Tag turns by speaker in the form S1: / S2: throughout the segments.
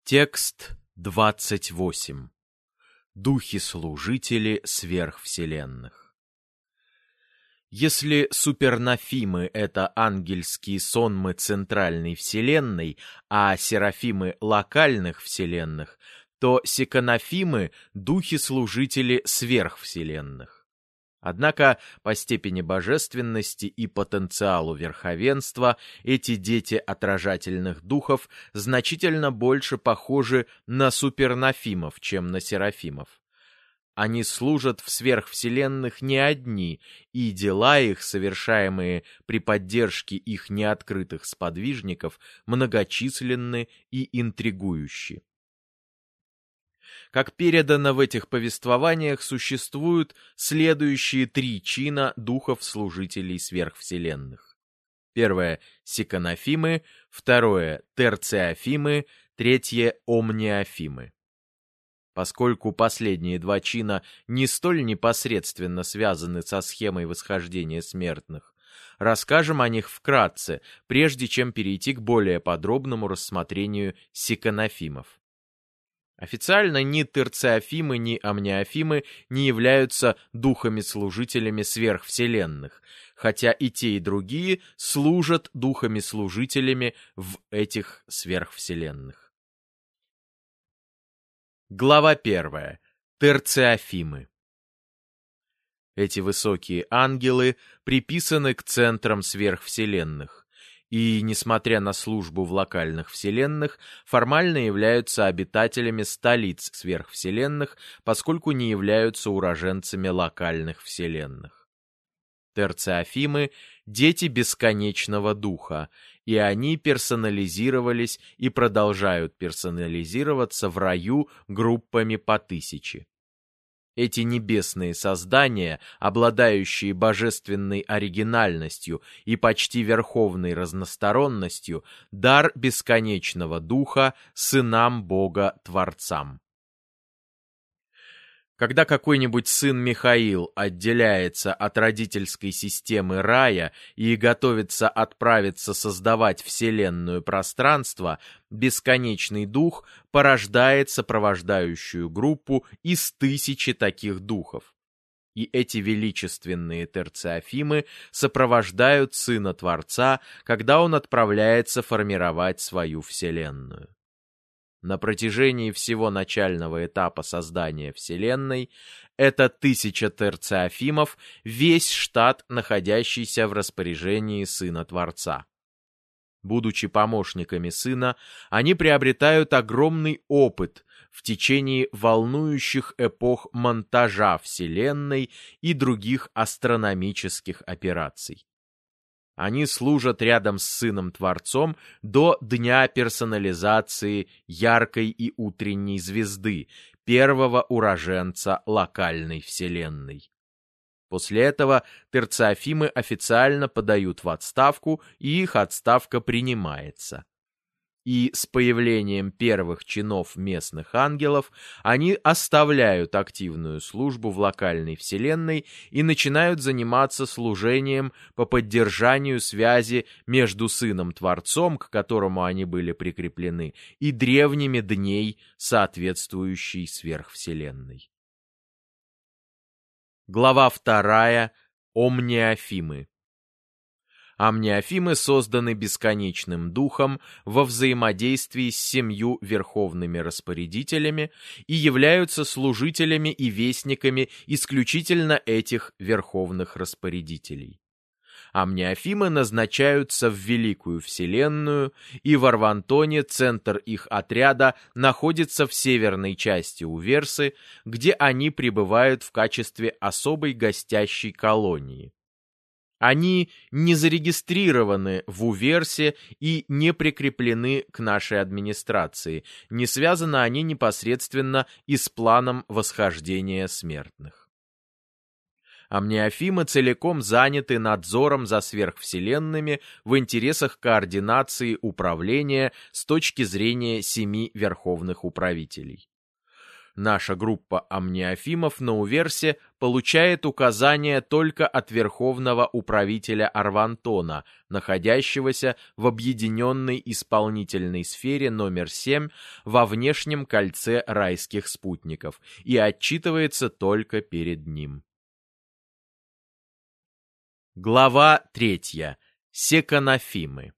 S1: Текст 28. Духи-служители сверхвселенных. Если супернофимы — это ангельские сонмы центральной вселенной, а серафимы — локальных вселенных, то секанофимы — духи-служители сверхвселенных. Однако по степени божественности и потенциалу верховенства эти дети отражательных духов значительно больше похожи на супернофимов, чем на серафимов. Они служат в сверхвселенных не одни, и дела их, совершаемые при поддержке их неоткрытых сподвижников, многочисленны и интригующи. Как передано в этих повествованиях, существуют следующие три чина духов-служителей сверхвселенных. Первое — секанофимы, второе — терциофимы, третье — омниофимы. Поскольку последние два чина не столь непосредственно связаны со схемой восхождения смертных, расскажем о них вкратце, прежде чем перейти к более подробному рассмотрению секанофимов. Официально ни терциофимы, ни омниофимы не являются духами-служителями сверхвселенных, хотя и те, и другие служат духами-служителями в этих сверхвселенных. Глава 1. Терциофимы. Эти высокие ангелы приписаны к центрам сверхвселенных, и, несмотря на службу в локальных вселенных, формально являются обитателями столиц сверхвселенных, поскольку не являются уроженцами локальных вселенных. Терциофимы — дети бесконечного духа, и они персонализировались и продолжают персонализироваться в раю группами по 1000. Эти небесные создания, обладающие божественной оригинальностью и почти верховной разносторонностью, дар бесконечного духа сынам Бога-творцам. Когда какой-нибудь сын Михаил отделяется от родительской системы рая и готовится отправиться создавать вселенную пространство, бесконечный дух порождает сопровождающую группу из 1000 таких духов. И эти величественные терциофимы сопровождают сына Творца, когда он отправляется формировать свою вселенную. На протяжении всего начального этапа создания Вселенной это 1000 терциофимов, весь штат, находящийся в распоряжении Сына Творца. Будучи помощниками Сына, они приобретают огромный опыт в течение волнующих эпох монтажа Вселенной и других астрономических операций. Они служат рядом с Сыном-Творцом до дня персонализации яркой и утренней звезды, первого уроженца локальной вселенной. После этого терциофимы официально подают в отставку, и их отставка принимается. И с появлением первых чинов местных ангелов они оставляют активную службу в локальной вселенной и начинают заниматься служением по поддержанию связи между Сыном-Творцом, к которому они были прикреплены, и древними дней соответствующей сверхвселенной. Глава 2. Омниофимы. Омниофимы созданы бесконечным духом во взаимодействии с 7 верховными распорядителями и являются служителями и вестниками исключительно этих верховных распорядителей. Омниофимы назначаются в Великую Вселенную, и в Арвантоне центр их отряда находится в северной части Уверсы, где они пребывают в качестве особой гостящей колонии. Они не зарегистрированы в Уверсе и не прикреплены к нашей администрации, не связаны они непосредственно и с планом восхождения смертных. Омниофимы целиком заняты надзором за сверхвселенными в интересах координации управления с точки зрения 7 верховных управителей. Наша группа амниофимов на Уверсе получает указания только от верховного управителя Арвантона, находящегося в объединенной исполнительной сфере номер 7 во внешнем кольце райских спутников, и отчитывается только перед ним. Глава 3. Секонофимы.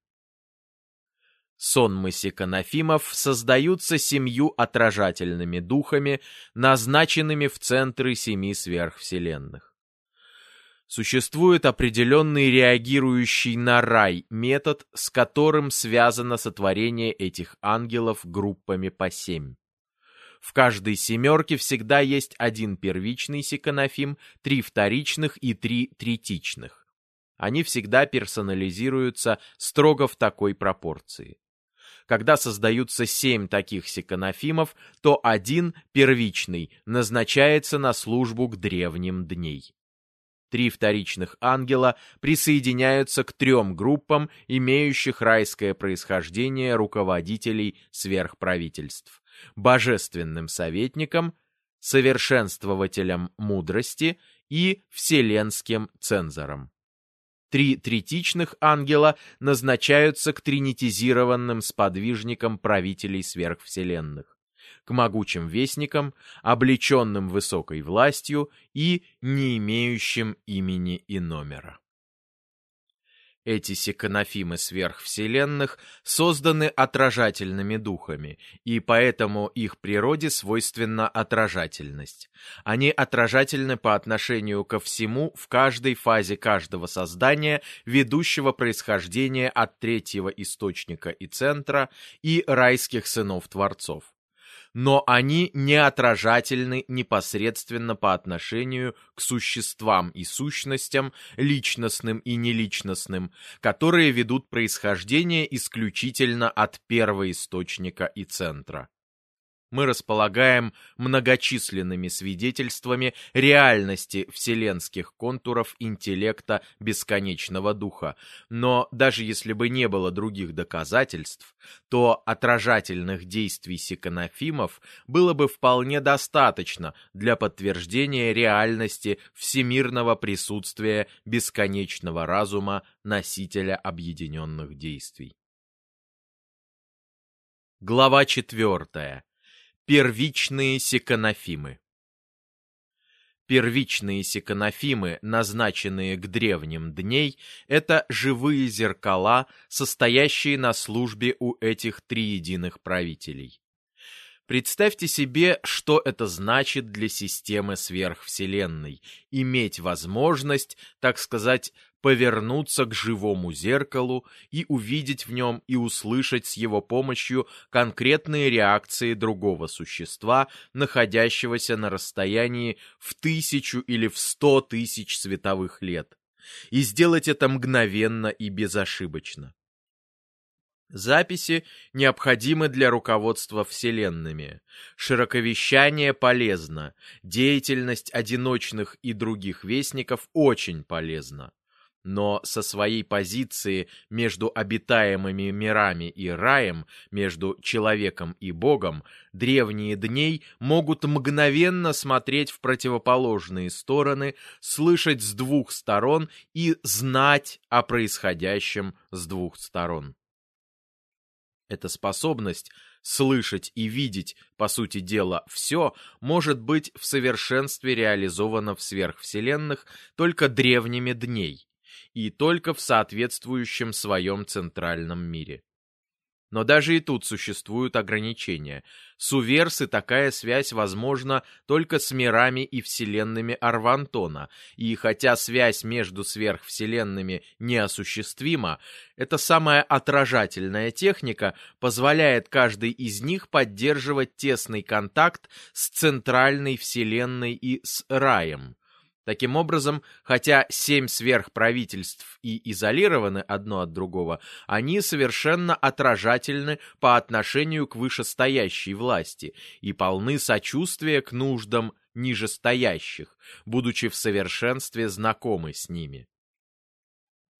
S1: Сонмы секонофимов создаются 7 отражательными духами, назначенными в центры 7 сверхвселенных. Существует определенный реагирующий на рай метод, с которым связано сотворение этих ангелов группами по 7. В каждой семерке всегда есть 1 первичный секонофим, 3 вторичных и 3 третичных. Они всегда персонализируются строго в такой пропорции. Когда создаются 7 таких секонофимов, то 1 первичный назначается на службу к древним дней. 3 вторичных ангела присоединяются к 3 группам, имеющих райское происхождение руководителей сверхправительств: божественным советникам, совершенствователям мудрости и вселенским цензорам. 3 третичных ангела назначаются к тринитизированным сподвижникам правителей сверхвселенных, к могучим вестникам, облеченным высокой властью и не имеющим имени и номера. Эти секонофимы сверхвселенных созданы отражательными духами, и поэтому их природе свойственна отражательность. Они отражательны по отношению ко всему в каждой фазе каждого создания, ведущего происхождения от третьего источника и центра и райских сынов-творцов. Но они не отражательны непосредственно по отношению к существам и сущностям, личностным и неличностным, которые ведут происхождение исключительно от первоисточника и центра. Мы располагаем многочисленными свидетельствами реальности вселенских контуров интеллекта бесконечного духа, но даже если бы не было других доказательств, то отражательных действий секонофимов было бы вполне достаточно для подтверждения реальности всемирного присутствия бесконечного разума носителя объединенных действий. Глава 4. Первичные секонофимы. Первичные секонофимы, назначенные к древним дней, это живые зеркала, состоящие на службе у этих триединых правителей. Представьте себе, что это значит для системы сверхвселенной – иметь возможность, так сказать, повернуться к живому зеркалу и увидеть в нем и услышать с его помощью конкретные реакции другого существа, находящегося на расстоянии в 1000 или в 100 тысяч световых лет, и сделать это мгновенно и безошибочно. Записи необходимы для руководства вселенными. Широковещание полезно. Деятельность одиночных и других вестников очень полезна. Но со своей позиции между обитаемыми мирами и раем, между человеком и Богом, древние дней могут мгновенно смотреть в противоположные стороны, слышать с 2 сторон и знать о происходящем с 2 сторон. Эта способность слышать и видеть, по сути дела, все, может быть в совершенстве реализована в сверхвселенных только древними дней и только в соответствующем своем центральном мире. Но даже и тут существуют ограничения. С Уверсы такая связь возможна только с мирами и вселенными Арвантона, и хотя связь между сверхвселенными неосуществима, эта самая отражательная техника позволяет каждой из них поддерживать тесный контакт с центральной вселенной и с раем. Таким образом, хотя 7 сверхправительств и изолированы одно от другого, они совершенно отражательны по отношению к вышестоящей власти и полны сочувствия к нуждам нижестоящих, будучи в совершенстве знакомы с ними.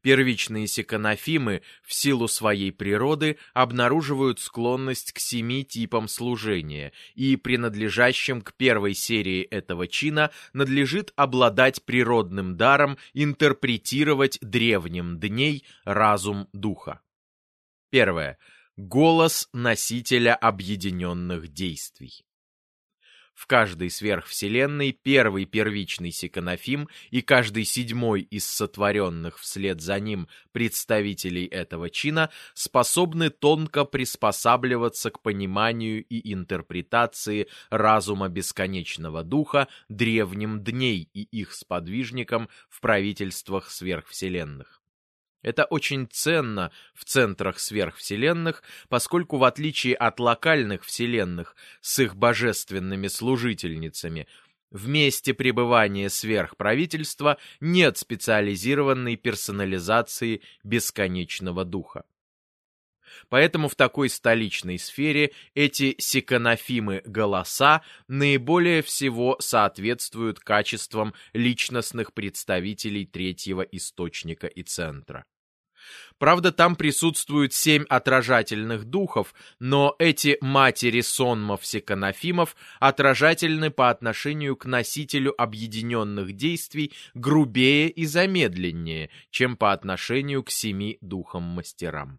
S1: Первичные сиканофимы в силу своей природы обнаруживают склонность к 7 типам служения, и принадлежащим к первой серии этого чина надлежит обладать природным даром интерпретировать древним дней разум духа. Первое. Голос носителя объединенных действий. В каждой сверхвселенной первый первичный сиканофим и каждый седьмой из сотворенных вслед за ним представителей этого чина способны тонко приспосабливаться к пониманию и интерпретации разума бесконечного духа древним дней и их сподвижникам в правительствах сверхвселенных. Это очень ценно в центрах сверхвселенных, поскольку в отличие от локальных вселенных с их божественными служительницами, в месте пребывания сверхправительства нет специализированной персонализации бесконечного духа. Поэтому в такой столичной сфере эти сиканофимы-голоса наиболее всего соответствуют качествам личностных представителей третьего источника и центра. Правда, там присутствуют 7 отражательных духов, но эти матери сонмов-сиканофимов отражательны по отношению к носителю объединенных действий грубее и замедленнее, чем по отношению к 7 духам-мастерам.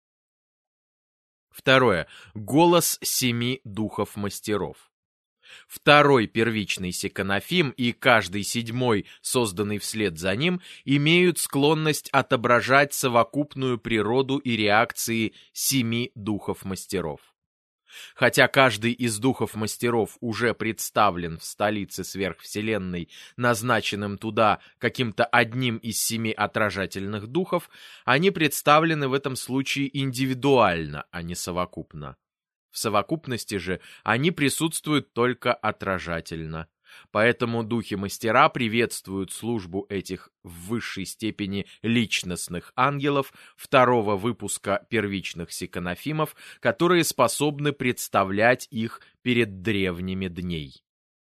S1: Второе. Голос 7 духов-мастеров. Второй первичный сиканофим и каждый седьмой, созданный вслед за ним, имеют склонность отображать совокупную природу и реакции 7 духов-мастеров. Хотя каждый из духов-мастеров уже представлен в столице сверхвселенной, назначенным туда каким-то одним из 7 отражательных духов, они представлены в этом случае индивидуально, а не совокупно. В совокупности же они присутствуют только отражательно. Поэтому духи-мастера приветствуют службу этих в высшей степени личностных ангелов второго выпуска первичных сиканофимов, которые способны представлять их перед древними дней.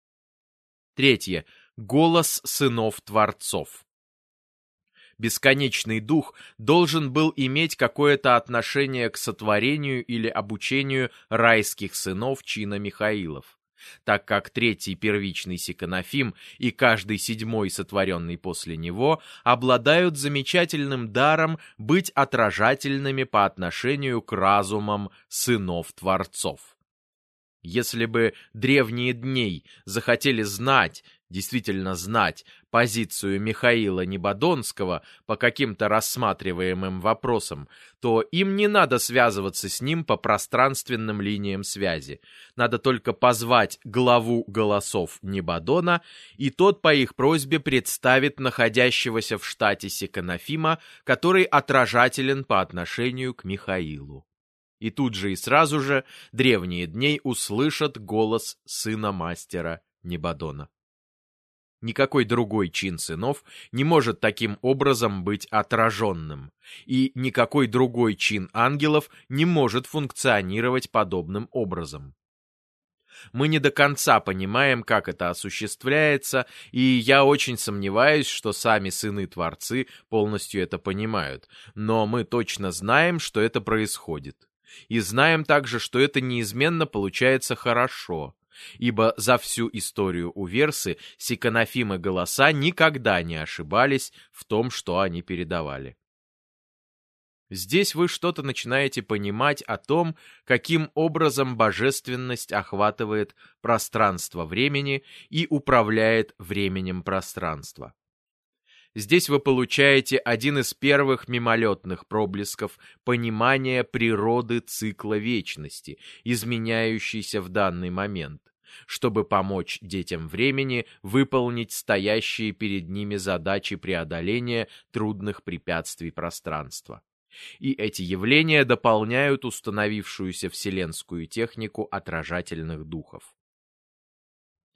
S1: Третье. Голос сынов-творцов. Бесконечный дух должен был иметь какое-то отношение к сотворению или обучению райских сынов чина Михаилов, так как третий первичный сиканофим и каждый седьмой сотворенный после него обладают замечательным даром быть отражательными по отношению к разумам сынов-творцов. Если бы древние дней захотели знать, действительно знать, позицию Михаила Небодонского по каким-то рассматриваемым вопросам, то им не надо связываться с ним по пространственным линиям связи. Надо только позвать главу голосов Небодона, и тот по их просьбе представит находящегося в штате сиканофима, который отражателен по отношению к Михаилу. И тут же и сразу же древние дней услышат голос сына мастера Небодона. Никакой другой чин сынов не может таким образом быть отраженным, и никакой другой чин ангелов не может функционировать подобным образом. Мы не до конца понимаем, как это осуществляется, и я очень сомневаюсь, что сами сыны-творцы полностью это понимают, но мы точно знаем, что это происходит. И знаем также, что это неизменно получается хорошо, ибо за всю историю Уверсы сиканофимы-голоса никогда не ошибались в том, что они передавали. Здесь вы что-то начинаете понимать о том, каким образом божественность охватывает пространство времени и управляет временем пространства. Здесь вы получаете один из первых мимолетных проблесков понимания природы цикла вечности, изменяющейся в данный момент, чтобы помочь детям времени выполнить стоящие перед ними задачи преодоления трудных препятствий пространства. И эти явления дополняют установившуюся вселенскую технику отражательных духов.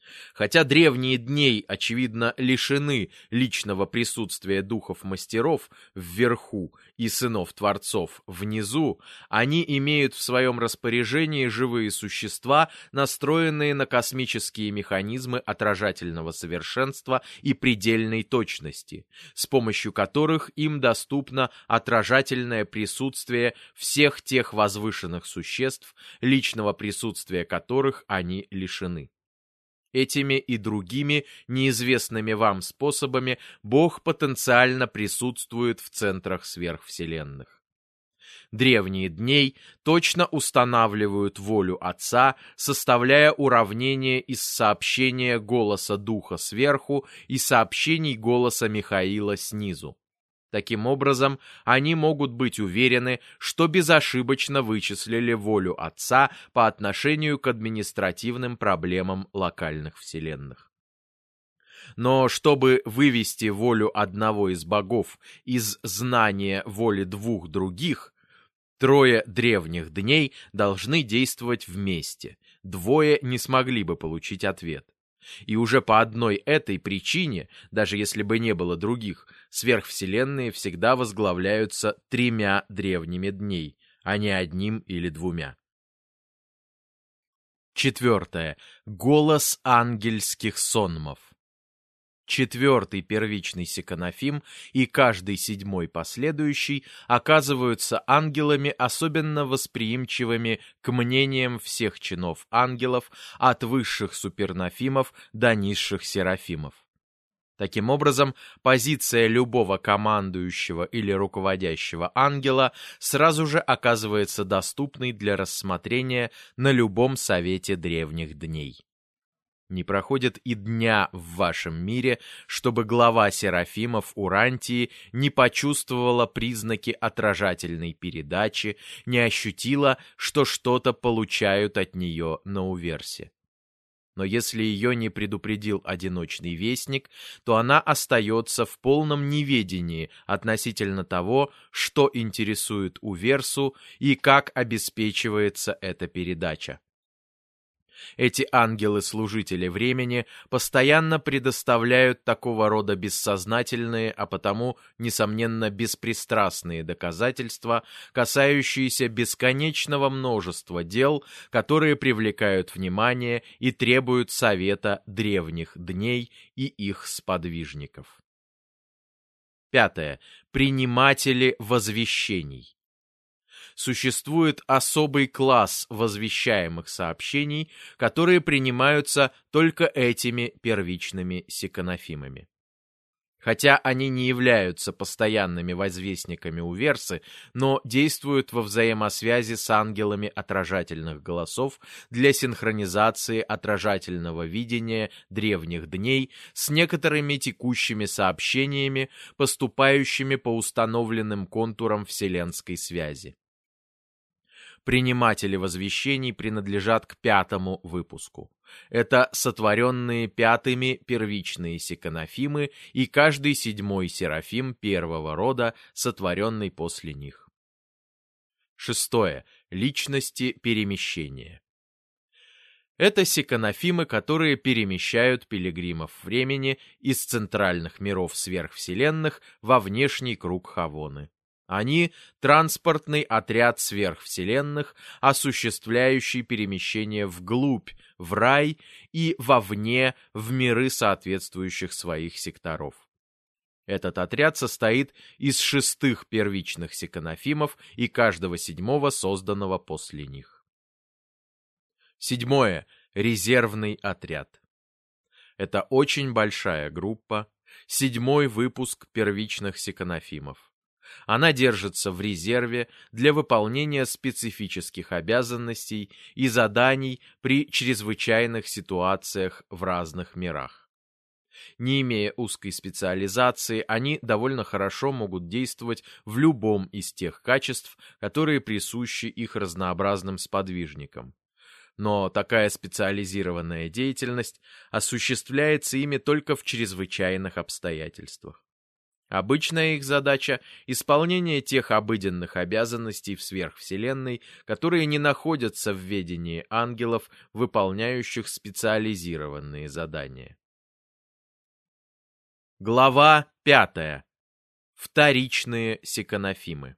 S1: Хотя древние дней, очевидно, лишены личного присутствия духов-мастеров вверху и сынов-творцов внизу, они имеют в своем распоряжении живые существа, настроенные на космические механизмы отражательного совершенства и предельной точности, с помощью которых им доступно отражательное присутствие всех тех возвышенных существ, личного присутствия которых они лишены. Этими и другими неизвестными вам способами Бог потенциально присутствует в центрах сверхвселенных. Древние дней точно устанавливают волю Отца, составляя уравнение из сообщения голоса Духа сверху и сообщений голоса Михаила снизу. Таким образом, они могут быть уверены, что безошибочно вычислили волю Отца по отношению к административным проблемам локальных вселенных. Но чтобы вывести волю одного из богов из знания воли двух других, трое древних дней должны действовать вместе, двое не смогли бы получить ответ. И уже по одной этой причине, даже если бы не было других, сверхвселенные всегда возглавляются тремя древними дней, а не одним или двумя. Четвертое. Голос ангельских сонмов. Четвертый первичный секонофим и каждый седьмой последующий оказываются ангелами, особенно восприимчивыми к мнениям всех чинов ангелов, от высших супернофимов до низших серафимов. Таким образом, позиция любого командующего или руководящего ангела сразу же оказывается доступной для рассмотрения на любом совете древних дней. Не проходит и дня в вашем мире, чтобы глава серафимов Урантии не почувствовала признаки отражательной передачи, не ощутила, что что-то получают от нее на уверсе. Но если ее не предупредил одиночный вестник, то она остается в полном неведении относительно того, что интересует уверсу и как обеспечивается эта передача. Эти ангелы-служители времени постоянно предоставляют такого рода бессознательные, а потому, несомненно, беспристрастные доказательства, касающиеся бесконечного множества дел, которые привлекают внимание и требуют совета древних дней и их сподвижников. Пятое. Приниматели возвещений. Существует особый класс возвещаемых сообщений, которые принимаются только этими первичными секонофимами. Хотя они не являются постоянными возвестниками уверсы, но действуют во взаимосвязи с ангелами отражательных голосов для синхронизации отражательного видения древних дней с некоторыми текущими сообщениями, поступающими по установленным контурам вселенской связи. Приниматели возвещений принадлежат к пятому выпуску. Это сотворенные пятыми первичные секонофимы и каждый седьмой серафим первого рода, сотворенный после них. Шестое. Личности перемещения. Это секонофимы, которые перемещают пилигримов времени из центральных миров сверхвселенных во внешний круг Хавоны. Они — транспортный отряд сверхвселенных, осуществляющий перемещение вглубь, в рай и вовне, в миры соответствующих своих секторов. Этот отряд состоит из шестых первичных секонофимов и каждого седьмого, созданного после них. Седьмое. Резервный отряд. Это очень большая группа, седьмой выпуск первичных секонофимов. Она держится в резерве для выполнения специфических обязанностей и заданий при чрезвычайных ситуациях в разных мирах. Не имея узкой специализации, они довольно хорошо могут действовать в любом из тех качеств, которые присущи их разнообразным сподвижникам. Но такая специализированная деятельность осуществляется ими только в чрезвычайных обстоятельствах. Обычная их задача — исполнение тех обыденных обязанностей в сверхвселенной, которые не находятся в ведении ангелов, выполняющих специализированные задания. Глава 5. Вторичные секонофимы.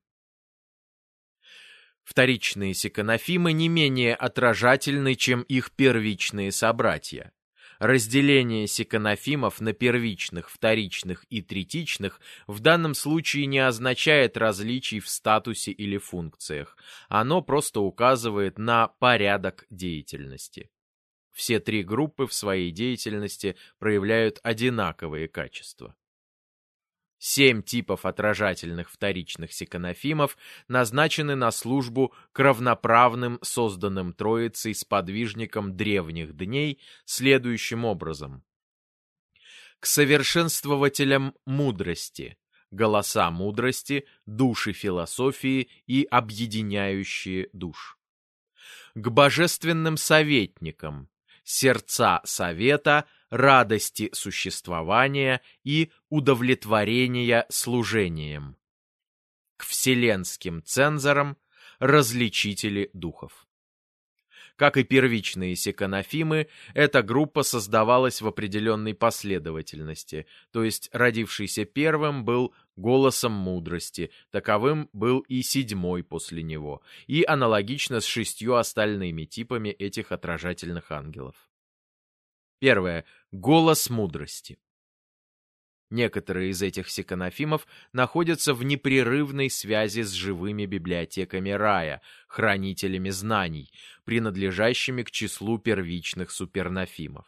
S1: Вторичные секонофимы не менее отражательны, чем их первичные собратья. Разделение секонофимов на первичных, вторичных и третичных в данном случае не означает различий в статусе или функциях. Оно просто указывает на порядок деятельности. Все три группы в своей деятельности проявляют одинаковые качества. 7 типов отражательных вторичных секонофимов назначены на службу к равноправным, созданным Троицей сподвижникам древних дней следующим образом. К совершенствователям мудрости, голоса мудрости, души философии и объединяющие душ. К божественным советникам, сердца совета, радости существования и удовлетворения служением. К вселенским цензорам, различители духов. Как и первичные секонофимы, эта группа создавалась в определенной последовательности, то есть родившийся первым был голосом мудрости, таковым был и 7-й после него, и аналогично с 6 остальными типами этих отражательных ангелов. Первое. Голос мудрости. Некоторые из этих секонофимов находятся в непрерывной связи с живыми библиотеками рая, хранителями знаний, принадлежащими к числу первичных супернофимов.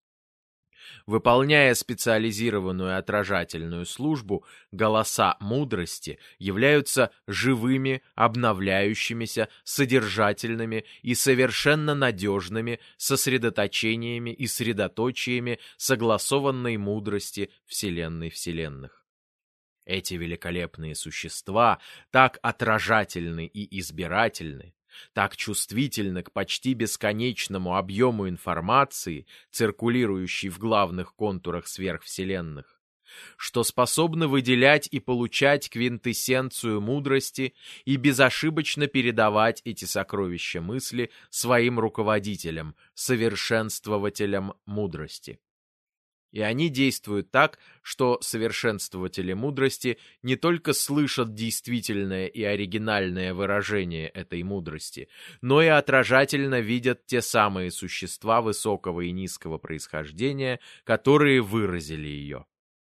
S1: Выполняя специализированную отражательную службу, голоса мудрости являются живыми, обновляющимися, содержательными и совершенно надежными сосредоточениями и средоточиями согласованной мудрости Вселенной вселенных. Эти великолепные существа так отражательны и избирательны, так чувствительны к почти бесконечному объему информации, циркулирующей в главных контурах сверхвселенных, что способны выделять и получать квинтэссенцию мудрости и безошибочно передавать эти сокровища мысли своим руководителям, совершенствователям мудрости. И они действуют так, что совершенствователи мудрости не только слышат действительное и оригинальное выражение этой мудрости, но и отражательно видят те самые существа высокого и низкого происхождения, которые выразили ее.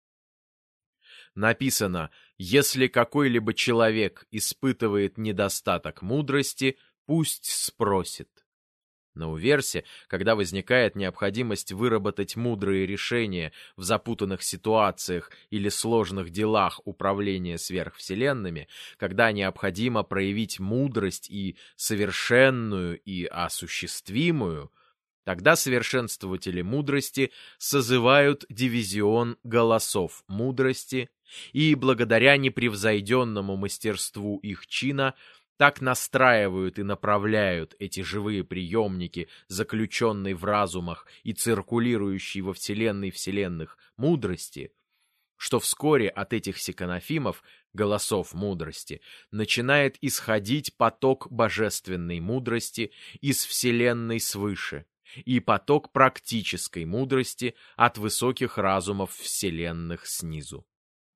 S1: Написано: «Если какой-либо человек испытывает недостаток мудрости, пусть спросит». На уверсе, когда возникает необходимость выработать мудрые решения в запутанных ситуациях или сложных делах управления сверхвселенными, когда необходимо проявить мудрость и совершенную, и осуществимую, тогда совершенствователи мудрости созывают дивизион голосов мудрости и, благодаря непревзойденному мастерству их чина, так настраивают и направляют эти живые приемники, заключенные в разумах и циркулирующие во вселенной вселенных мудрости, что вскоре от этих секонофимов, голосов мудрости, начинает исходить поток божественной мудрости из вселенной свыше и поток практической мудрости от высоких разумов вселенных снизу.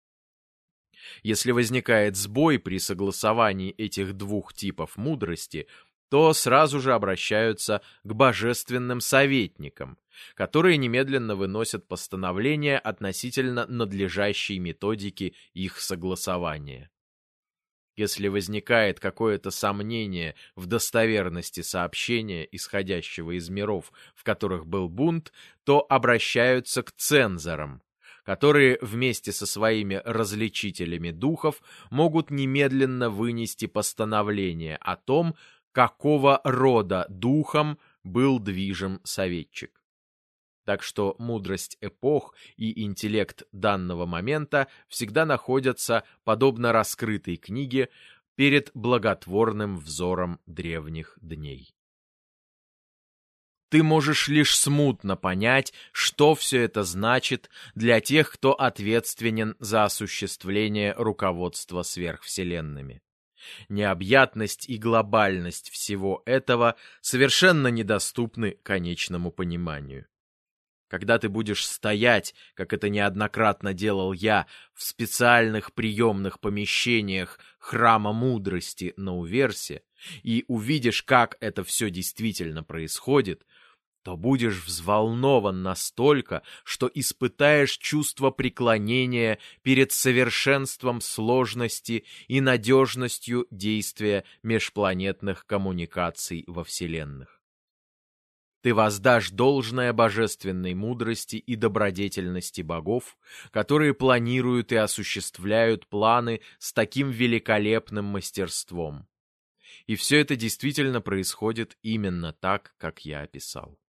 S1: Если возникает сбой при согласовании этих двух типов мудрости, то сразу же обращаются к божественным советникам, которые немедленно выносят постановления относительно надлежащей методики их согласования. Если возникает какое-то сомнение в достоверности сообщения, исходящего из миров, в которых был бунт, то обращаются к цензорам, которые вместе со своими различителями духов могут немедленно вынести постановление о том, какого рода духом был движим советчик. Так что мудрость эпох и интеллект данного момента всегда находятся, подобно раскрытой книге, перед благотворным взором древних дней. ты можешь лишь смутно понять, что все это значит для тех, кто ответственен за осуществление руководства сверхвселенными. Необъятность и глобальность всего этого совершенно недоступны конечному пониманию. Когда ты будешь стоять, как это неоднократно делал я, в специальных приемных помещениях Храма Мудрости на Уверсе, и увидишь, как это все действительно происходит, то будешь взволнован настолько, что испытаешь чувство преклонения перед совершенством сложности и надежностью действия межпланетных коммуникаций во Вселенных. Ты воздашь должное божественной мудрости и добродетельности богов, которые планируют и осуществляют планы с таким великолепным мастерством. И все это действительно происходит именно так, как я описал.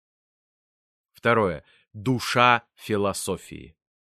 S1: Второе. Душа философии.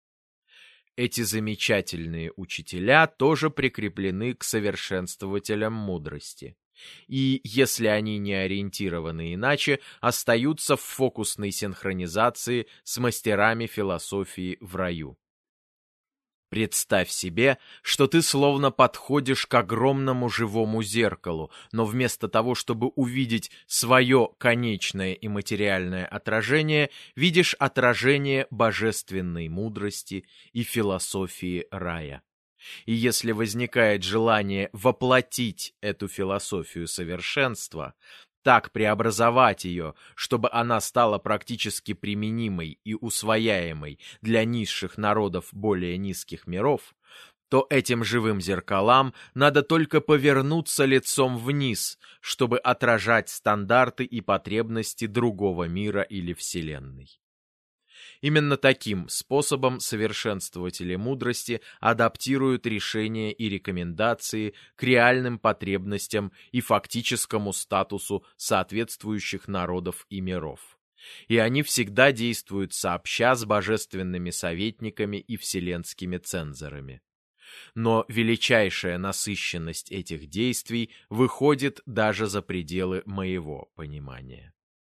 S1: Эти замечательные учителя тоже прикреплены к совершенствователям мудрости. И, если они не ориентированы иначе, остаются в фокусной синхронизации с мастерами философии в раю. Представь себе, что ты словно подходишь к огромному живому зеркалу, но вместо того, чтобы увидеть свое конечное и материальное отражение, видишь отражение божественной мудрости и философии рая. И если возникает желание воплотить эту философию совершенства, так преобразовать ее, чтобы она стала практически применимой и усвояемой для низших народов более низких миров, то этим живым зеркалам надо только повернуться лицом вниз, чтобы отражать стандарты и потребности другого мира или Вселенной. Именно таким способом совершенствователи мудрости адаптируют решения и рекомендации к реальным потребностям и фактическому статусу соответствующих народов и миров. И они всегда действуют сообща с божественными советниками и вселенскими цензорами. Но величайшая насыщенность этих действий выходит даже за пределы моего понимания.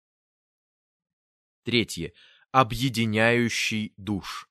S1: Третье. Объединяющий душ.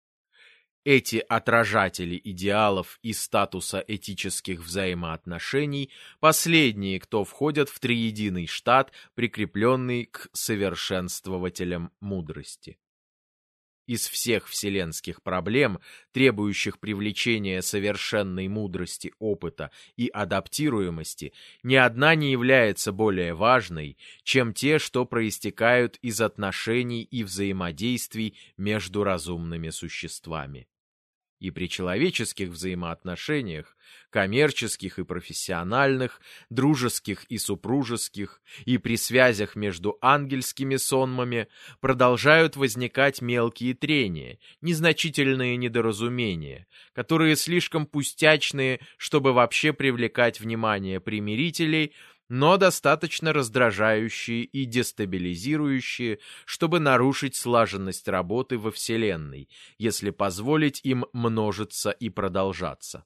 S1: Эти отражатели идеалов и статуса этических взаимоотношений – последние, кто входят в триединый штат, прикрепленный к совершенствователям мудрости. Из всех вселенских проблем, требующих привлечения совершенной мудрости, опыта и адаптируемости, ни одна не является более важной, чем те, что проистекают из отношений и взаимодействий между разумными существами. И при человеческих взаимоотношениях, коммерческих и профессиональных, дружеских и супружеских, и при связях между ангельскими сонмами продолжают возникать мелкие трения, незначительные недоразумения, которые слишком пустячные, чтобы вообще привлекать внимание примирителей, но достаточно раздражающие и дестабилизирующие, чтобы нарушить слаженность работы во Вселенной, если позволить им множиться и продолжаться.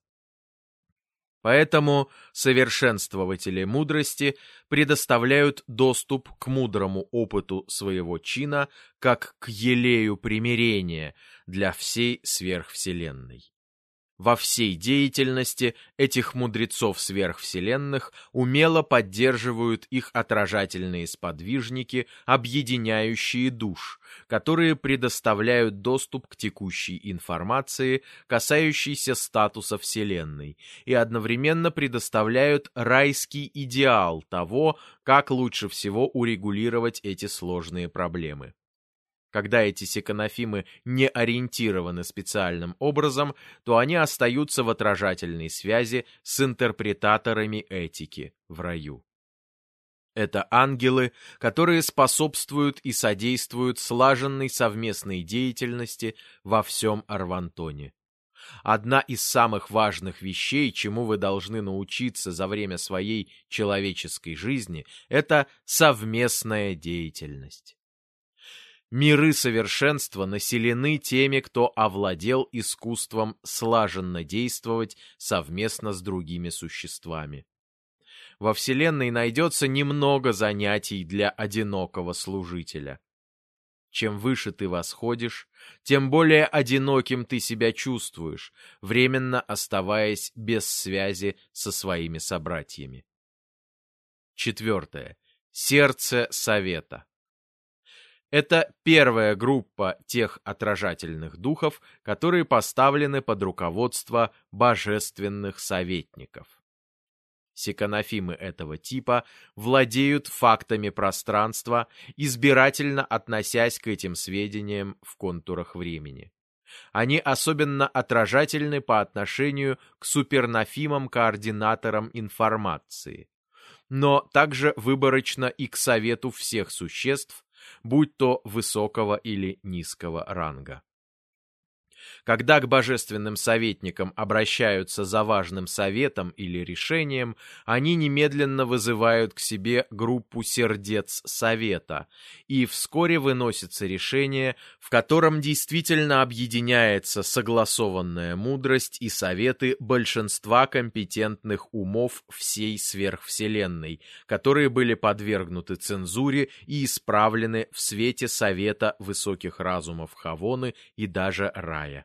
S1: Поэтому совершенствователи мудрости предоставляют доступ к мудрому опыту своего чина как к елею примирения для всей сверхвселенной. Во всей деятельности этих мудрецов сверхвселенных умело поддерживают их отражательные сподвижники, объединяющие душ, которые предоставляют доступ к текущей информации, касающейся статуса Вселенной, и одновременно предоставляют райский идеал того, как лучше всего урегулировать эти сложные проблемы. Когда эти секонофимы не ориентированы специальным образом, то они остаются в отражательной связи с интерпретаторами этики в раю. Это ангелы, которые способствуют и содействуют слаженной совместной деятельности во всем Арвантоне. Одна из самых важных вещей, чему вы должны научиться за время своей человеческой жизни, это совместная деятельность. Миры совершенства населены теми, кто овладел искусством слаженно действовать совместно с другими существами. во Вселенной найдется немного занятий для одинокого служителя. Чем выше ты восходишь, тем более одиноким ты себя чувствуешь, временно оставаясь без связи со своими собратьями. 4. Сердце совета. Это первая группа тех отражательных духов, которые поставлены под руководство божественных советников. Сиконофимы этого типа владеют фактами пространства, избирательно относясь к этим сведениям в контурах времени. Они особенно отражательны по отношению к супернофимам-координаторам информации, но также выборочно и к совету всех существ, будь то высокого или низкого ранга. Когда к божественным советникам обращаются за важным советом или решением, они немедленно вызывают к себе группу сердец совета, и вскоре выносится решение, в котором действительно объединяется согласованная мудрость и советы большинства компетентных умов всей сверхвселенной, которые были подвергнуты цензуре и исправлены в свете совета высоких разумов Хавоны и даже Рая.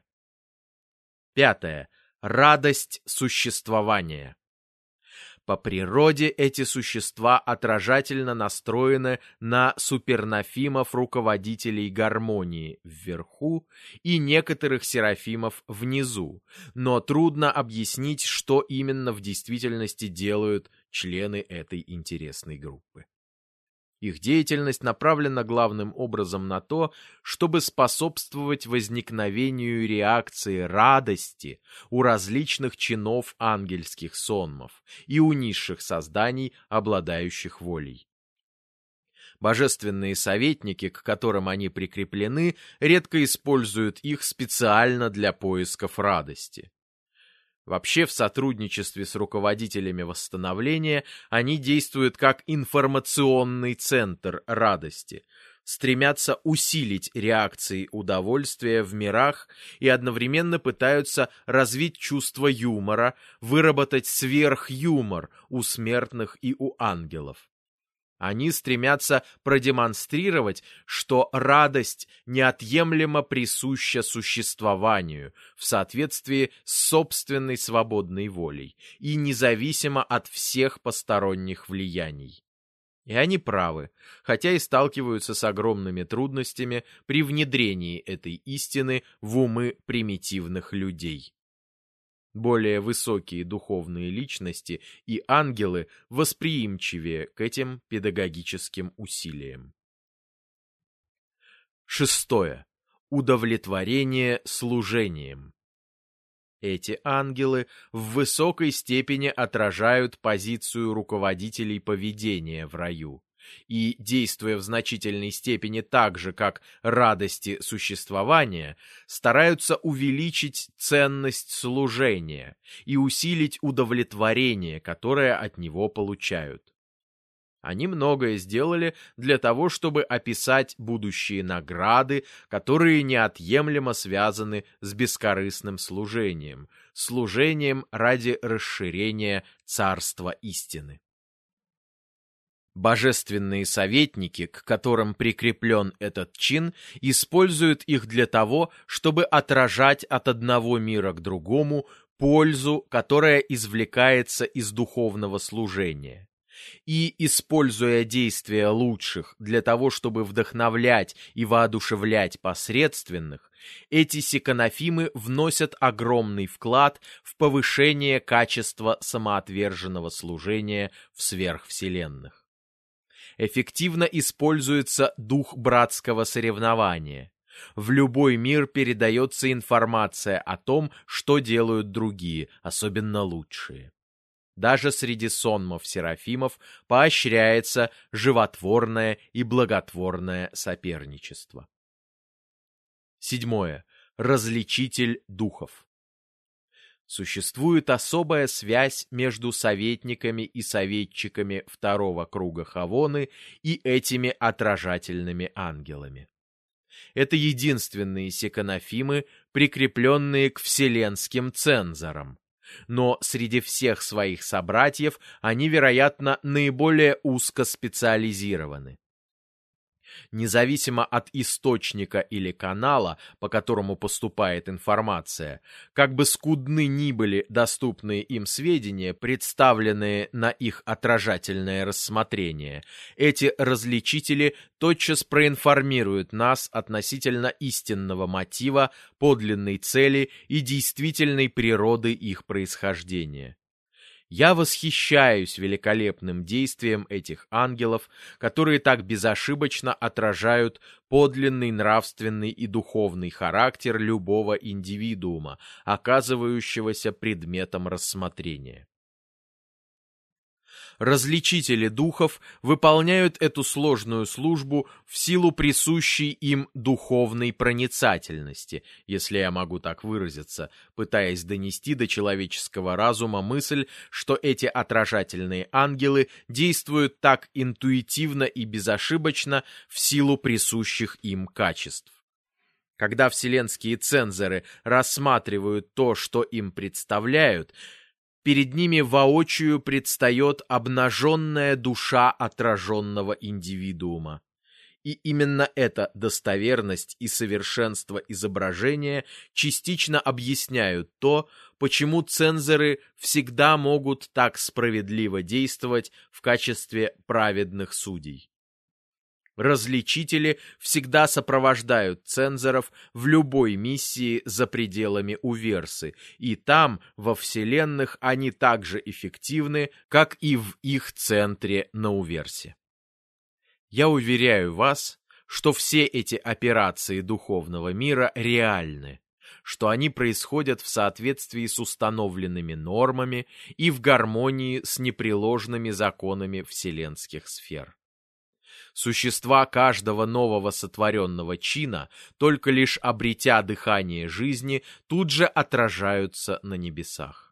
S1: 5. Радость существования. По природе эти существа отражательно настроены на супернофимов-руководителей гармонии вверху и некоторых серафимов внизу, но трудно объяснить, что именно в действительности делают члены этой интересной группы. Их деятельность направлена главным образом на то, чтобы способствовать возникновению реакции радости у различных чинов ангельских сонмов и у низших созданий, обладающих волей. Божественные советники, к которым они прикреплены, редко используют их специально для поисков радости. Вообще, в сотрудничестве с руководителями восстановления они действуют как информационный центр радости, стремятся усилить реакции удовольствия в мирах и одновременно пытаются развить чувство юмора, выработать сверхюмор у смертных и у ангелов. Они стремятся продемонстрировать, что радость неотъемлемо присуща существованию в соответствии с собственной свободной волей и независимо от всех посторонних влияний. И они правы, хотя и сталкиваются с огромными трудностями при внедрении этой истины в умы примитивных людей. Более высокие духовные личности и ангелы восприимчивее к этим педагогическим усилиям. 6. Удовлетворение служением. Эти ангелы в высокой степени отражают позицию руководителей поведения в раю и, действуя в значительной степени так же, как радости существования, стараются увеличить ценность служения и усилить удовлетворение, которое от него получают. Они многое сделали для того, чтобы описать будущие награды, которые неотъемлемо связаны с бескорыстным служением, служением ради расширения царства истины. Божественные советники, к которым прикреплен этот чин, используют их для того, чтобы отражать от одного мира к другому пользу, которая извлекается из духовного служения. И, используя действия лучших для того, чтобы вдохновлять и воодушевлять посредственных, эти сиконофимы вносят огромный вклад в повышение качества самоотверженного служения в сверхвселенных. Эффективно используется дух братского соревнования. В любой мир передается информация о том, что делают другие, особенно лучшие. Даже среди сонмов-серафимов поощряется животворное и благотворное соперничество. 7. Различитель духов. Существует особая связь между советниками и советчиками второго круга Хавоны и этими отражательными ангелами. Это единственные сиконофимы, прикрепленные к вселенским цензорам. Но среди всех своих собратьев они, вероятно, наиболее узкоспециализированы. Независимо от источника или канала, по которому поступает информация, как бы скудны ни были доступные им сведения, представленные на их отражательное рассмотрение, эти различители тотчас проинформируют нас относительно истинного мотива, подлинной цели и действительной природы их происхождения. Я восхищаюсь великолепным действием этих ангелов, которые так безошибочно отражают подлинный нравственный и духовный характер любого индивидуума, оказывающегося предметом рассмотрения. Различители духов выполняют эту сложную службу в силу присущей им духовной проницательности, если я могу так выразиться, пытаясь донести до человеческого разума мысль, что эти отражательные ангелы действуют так интуитивно и безошибочно в силу присущих им качеств. Когда вселенские цензоры рассматривают то, что им представляют, перед ними воочию предстает обнаженная душа отраженного индивидуума. И именно эта достоверность и совершенство изображения частично объясняют то, почему цензоры всегда могут так справедливо действовать в качестве праведных судей. Различители всегда сопровождают цензоров в любой миссии за пределами Уверсы, и там, во вселенных, они так же эффективны, как и в их центре на Уверсе. Я уверяю вас, что все эти операции духовного мира реальны, что они происходят в соответствии с установленными нормами и в гармонии с непреложными законами вселенских сфер. Существа каждого нового сотворенного чина, только лишь обретя дыхание жизни, тут же отражаются на небесах.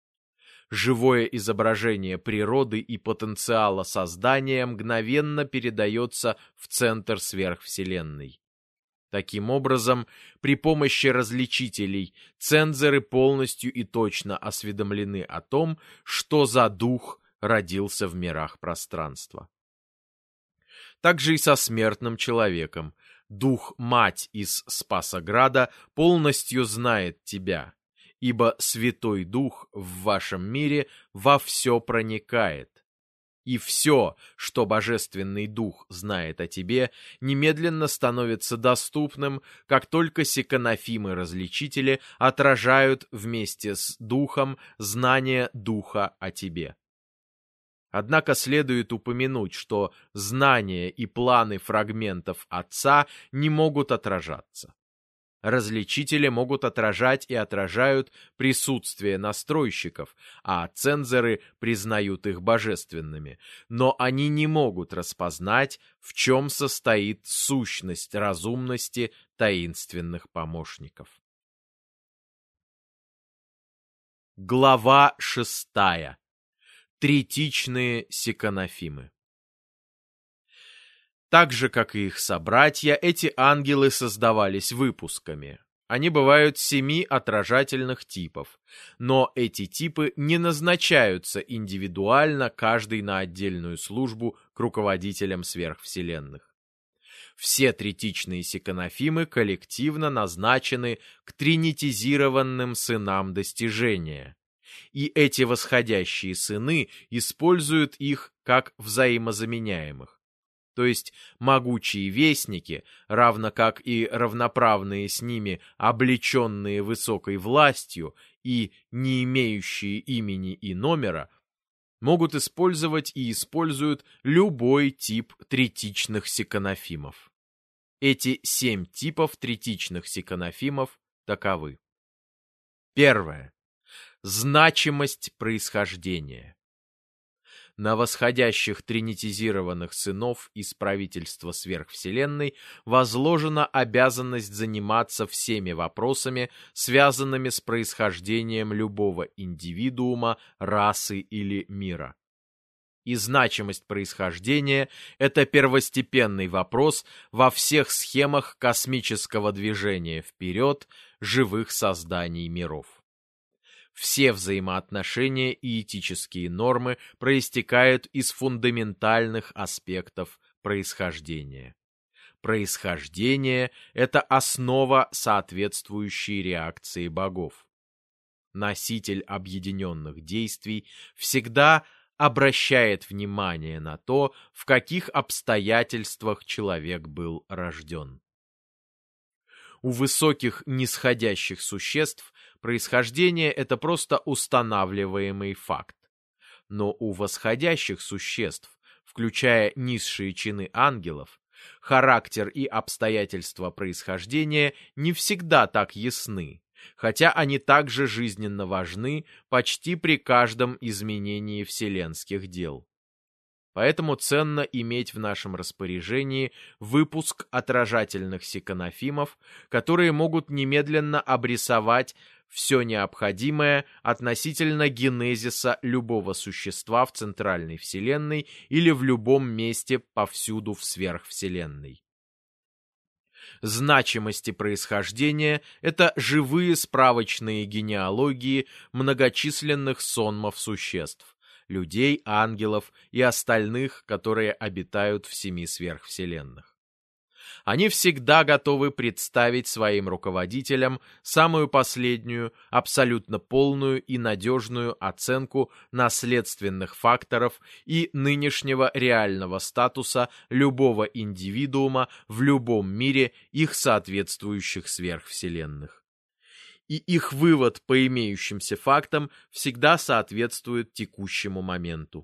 S1: Живое изображение природы и потенциала создания мгновенно передается в центр сверхвселенной. Таким образом, при помощи различителей цензоры полностью и точно осведомлены о том, что за дух родился в мирах пространства. Также и со смертным человеком. Дух-мать из Спасограда полностью знает тебя, ибо Святой Дух в вашем мире во все проникает. И все, что Божественный Дух знает о тебе, немедленно становится доступным, как только секонофимы-различители отражают вместе с Духом знание Духа о тебе. Однако следует упомянуть, что знания и планы фрагментов Отца не могут отражаться. Различители могут отражать и отражают присутствие настройщиков, а цензоры признают их божественными, но они не могут распознать, в чем состоит сущность разумности таинственных помощников. Глава 6. Третичные секонофимы. Так же, как и их собратья, эти ангелы создавались выпусками. Они бывают 7 отражательных типов, но эти типы не назначаются индивидуально, каждый на отдельную службу к руководителям сверхвселенных. Все третичные секонофимы коллективно назначены к тринитизированным сынам достижения. И эти восходящие сыны используют их как взаимозаменяемых. То есть могучие вестники, равно как и равноправные с ними облеченные высокой властью и не имеющие имени и номера, могут использовать и используют любой тип третичных секонофимов. Эти 7 типов третичных секонофимов таковы. Первое. Значимость происхождения. На восходящих тринитизированных сынов из правительства сверхвселенной возложена обязанность заниматься всеми вопросами, связанными с происхождением любого индивидуума, расы или мира. И значимость происхождения – это первостепенный вопрос во всех схемах космического движения вперед живых созданий миров. Все взаимоотношения и этические нормы проистекают из фундаментальных аспектов происхождения. Происхождение – это основа соответствующей реакции богов. Носитель объединенных действий всегда обращает внимание на то, в каких обстоятельствах человек был рожден. У высоких нисходящих существ происхождение – это просто устанавливаемый факт. Но у восходящих существ, включая низшие чины ангелов, характер и обстоятельства происхождения не всегда так ясны, хотя они также жизненно важны почти при каждом изменении вселенских дел. Поэтому ценно иметь в нашем распоряжении выпуск отражательных секонофимов, которые могут немедленно обрисовать все необходимое относительно генезиса любого существа в центральной вселенной или в любом месте повсюду в сверхвселенной. Значимости происхождения – это живые справочные генеалогии многочисленных сонмов существ, людей, ангелов и остальных, которые обитают в 7 сверхвселенных. Они всегда готовы представить своим руководителям самую последнюю, абсолютно полную и надежную оценку наследственных факторов и нынешнего реального статуса любого индивидуума в любом мире их соответствующих сверхвселенных. И их вывод по имеющимся фактам всегда соответствует текущему моменту.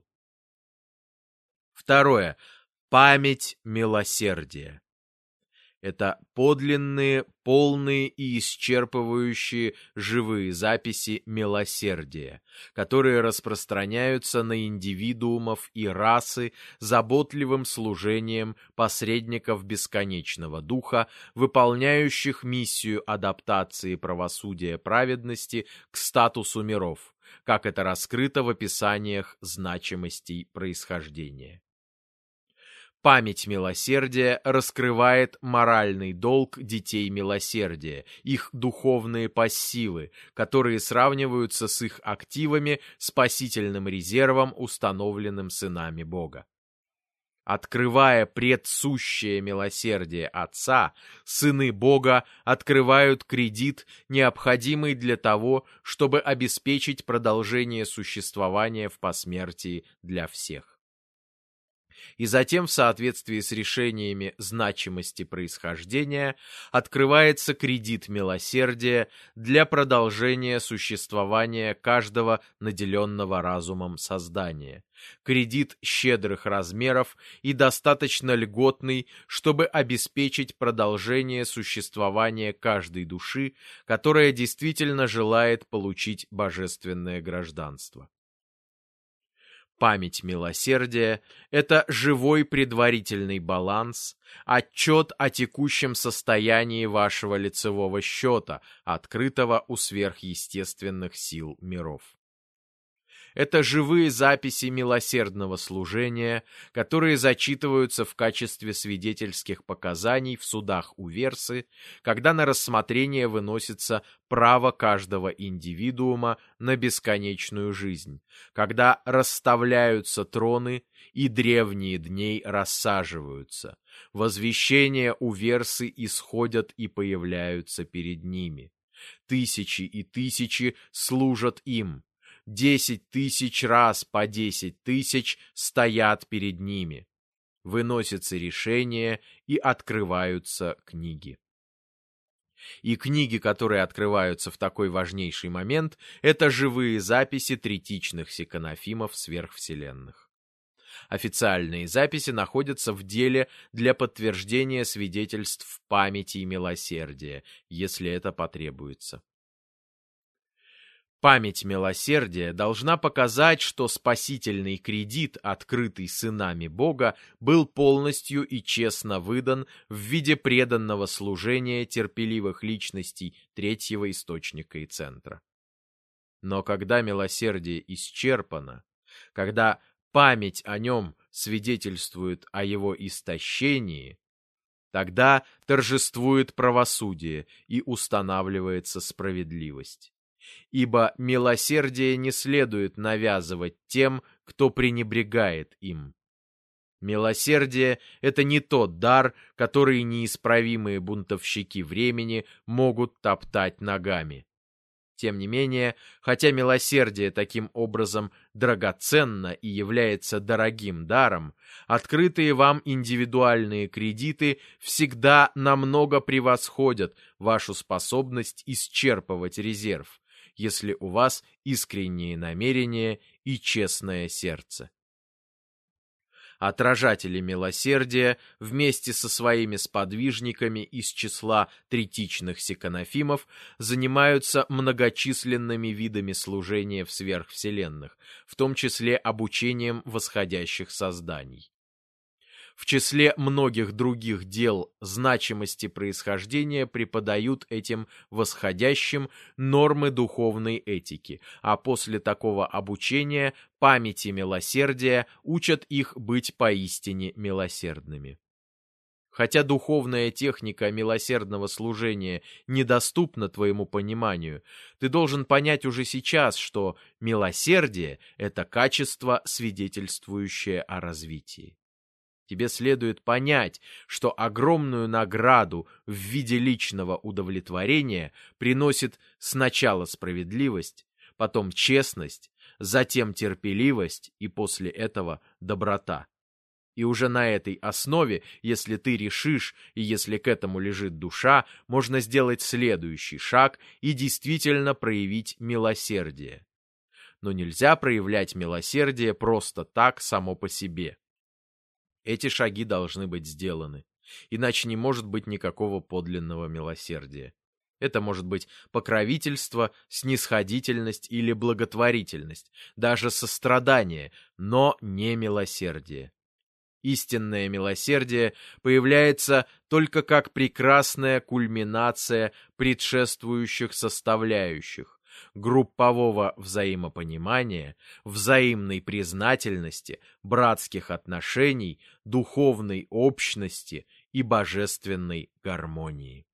S1: Второе. Память милосердия. Это подлинные, полные и исчерпывающие живые записи милосердия, которые распространяются на индивидуумов и расы заботливым служением посредников бесконечного духа, выполняющих миссию адаптации правосудия праведности к статусу миров, как это раскрыто в описаниях значимостей происхождения. Память милосердия раскрывает моральный долг детей милосердия, их духовные пассивы, которые сравниваются с их активами, спасительным резервом, установленным сынами Бога. Открывая предсущее милосердие Отца, сыны Бога открывают кредит, необходимый для того, чтобы обеспечить продолжение существования в посмертии для всех. И затем, в соответствии с решениями значимости происхождения, открывается кредит милосердия для продолжения существования каждого наделенного разумом создания. Кредит щедрых размеров и достаточно льготный, чтобы обеспечить продолжение существования каждой души, которая действительно желает получить божественное гражданство. Память милосердия – это живой предварительный баланс, отчет о текущем состоянии вашего лицевого счета, открытого у сверхъестественных сил миров. Это живые записи милосердного служения, которые зачитываются в качестве свидетельских показаний в судах у Версы, когда на рассмотрение выносится право каждого индивидуума на бесконечную жизнь, когда расставляются троны и древние дней рассаживаются, возвещения у Версы исходят и появляются перед ними. Тысячи и тысячи служат им. 10 тысяч раз по 10 тысяч стоят перед ними. Выносятся решения и открываются книги. И книги, которые открываются в такой важнейший момент, это живые записи третичных секонофимов сверхвселенных. Официальные записи находятся в деле для подтверждения свидетельств памяти и милосердия, если это потребуется. Память милосердия должна показать, что спасительный кредит, открытый сынами Бога, был полностью и честно выдан в виде преданного служения терпеливых личностей третьего источника и центра. Но когда милосердие исчерпано, когда память о нем свидетельствует о его истощении, тогда торжествует правосудие и устанавливается справедливость. ибо милосердие не следует навязывать тем, кто пренебрегает им. Милосердие — это не тот дар, который неисправимые бунтовщики времени могут топтать ногами. Тем не менее, хотя милосердие таким образом драгоценно и является дорогим даром, открытые вам индивидуальные кредиты всегда намного превосходят вашу способность исчерпывать резерв, если у вас искренние намерения и честное сердце. Отражатели милосердия вместе со своими сподвижниками из числа третичных секонофимов занимаются многочисленными видами служения в сверхвселенных, в том числе обучением восходящих созданий. В числе многих других дел значимости происхождения преподают этим восходящим нормы духовной этики, а после такого обучения памяти милосердия учат их быть поистине милосердными. Хотя духовная техника милосердного служения недоступна твоему пониманию, ты должен понять уже сейчас, что милосердие – это качество, свидетельствующее о развитии. Тебе следует понять, что огромную награду в виде личного удовлетворения приносит сначала справедливость, потом честность, затем терпеливость и после этого доброта. И уже на этой основе, если ты решишь и если к этому лежит душа, можно сделать следующий шаг и действительно проявить милосердие. Но нельзя проявлять милосердие просто так само по себе. Эти шаги должны быть сделаны, иначе не может быть никакого подлинного милосердия. Это может быть покровительство, снисходительность или благотворительность, даже сострадание, но не милосердие. Истинное милосердие появляется только как прекрасная кульминация предшествующих составляющих, группового взаимопонимания, взаимной признательности, братских отношений, духовной общности и божественной гармонии.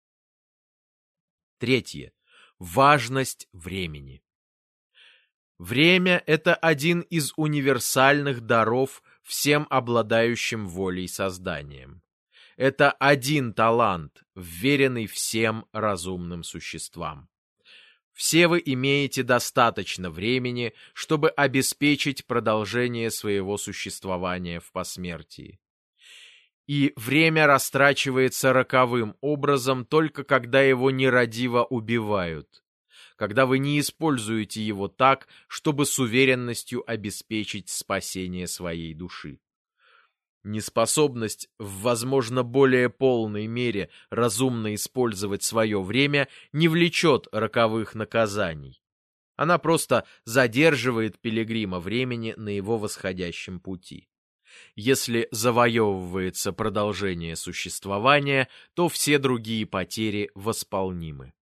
S1: Третье. Важность времени. Время – это один из универсальных даров всем обладающим волей созданием. Это один талант, вверенный всем разумным существам. Все вы имеете достаточно времени, чтобы обеспечить продолжение своего существования в посмертии. И время растрачивается роковым образом только когда его нерадиво убивают, когда вы не используете его так, чтобы с уверенностью обеспечить спасение своей души. Неспособность в, возможно, более полной мере разумно использовать свое время не влечет роковых наказаний. Она просто задерживает пилигрима времени на его восходящем пути. Если завоевывается продолжение существования, то все другие потери восполнимы.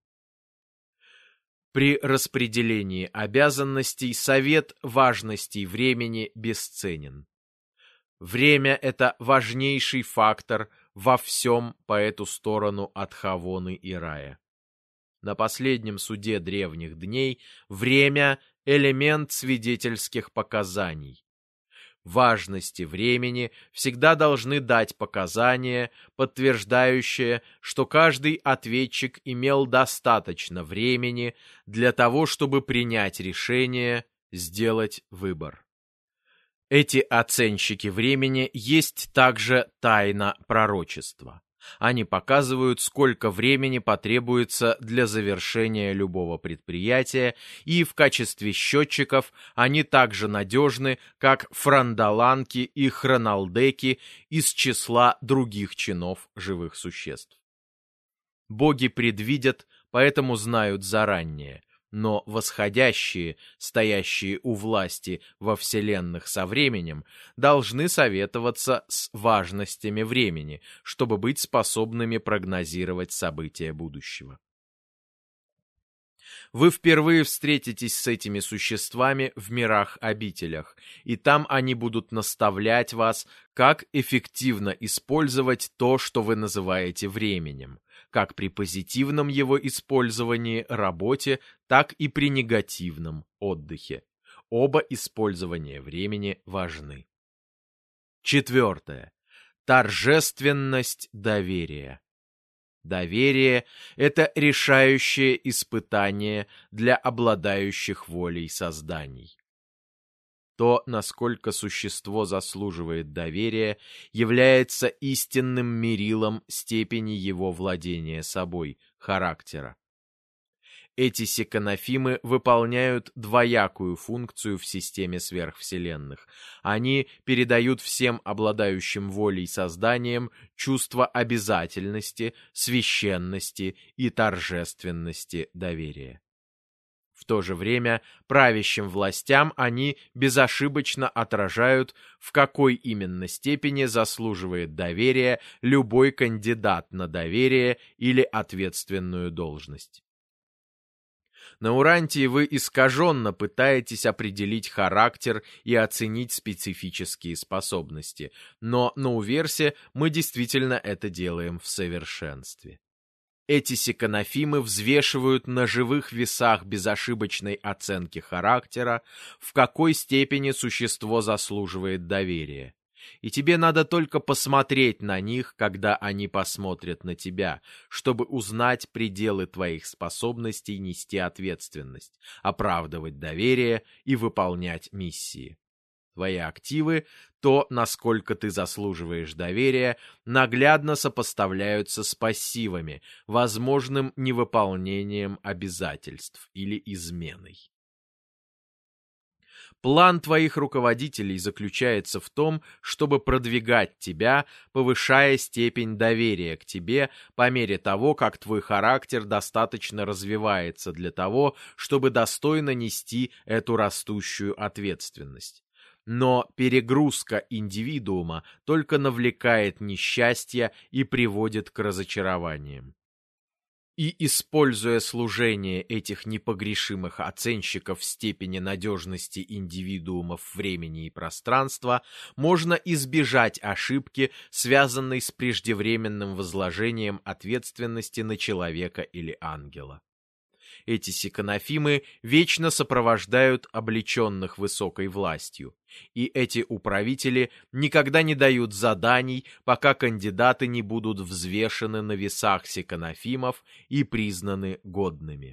S1: При распределении обязанностей совет важностей времени бесценен. Время – это важнейший фактор во всем по эту сторону от Хавоны и рая. На последнем суде древних дней время – элемент свидетельских показаний. Важности времени всегда должны дать показания, подтверждающие, что каждый ответчик имел достаточно времени для того, чтобы принять решение, сделать выбор. Эти оценщики времени есть также тайна пророчества. Они показывают, сколько времени потребуется для завершения любого предприятия, и в качестве счетчиков они также надежны, как франдаланки и хроналдеки из числа других чинов живых существ. Боги предвидят, поэтому знают заранее. Но восходящие, стоящие у власти во вселенных со временем, должны советоваться с важностями времени, чтобы быть способными прогнозировать события будущего. Вы впервые встретитесь с этими существами в мирах-обителях, и там они будут наставлять вас, как эффективно использовать то, что вы называете временем, как при позитивном его использовании, работе, так и при негативном отдыхе. Оба использования времени важны. 4. Торжественность доверия. Доверие – это решающее испытание для обладающих волей созданий. То, насколько существо заслуживает доверия, является истинным мерилом степени его владения собой, характера. Эти секонофимы выполняют двоякую функцию в системе сверхвселенных. Они передают всем обладающим волей созданиям чувство обязательности, священности и торжественности доверия. В то же время правящим властям они безошибочно отражают, в какой именно степени заслуживает доверия любой кандидат на доверие или ответственную должность. На Урантии вы искаженно пытаетесь определить характер и оценить специфические способности, но на Уверсе мы действительно это делаем в совершенстве. Эти секонофимы взвешивают на живых весах безошибочной оценки характера, в какой степени существо заслуживает доверия. И тебе надо только посмотреть на них, когда они посмотрят на тебя, чтобы узнать пределы твоих способностей нести ответственность, оправдывать доверие и выполнять миссии. Твои активы, то, насколько ты заслуживаешь доверия, наглядно сопоставляются с пассивами, возможным невыполнением обязательств или изменой. План твоих руководителей заключается в том, чтобы продвигать тебя, повышая степень доверия к тебе по мере того, как твой характер достаточно развивается для того, чтобы достойно нести эту растущую ответственность. Но перегрузка индивидуума только навлекает несчастье и приводит к разочарованиям. И, используя служение этих непогрешимых оценщиков степени надежности индивидуумов времени и пространства, можно избежать ошибки, связанной с преждевременным возложением ответственности на человека или ангела. Эти секонофимы вечно сопровождают облеченных высокой властью, и эти управители никогда не дают заданий, пока кандидаты не будут взвешены на весах секонофимов и признаны годными.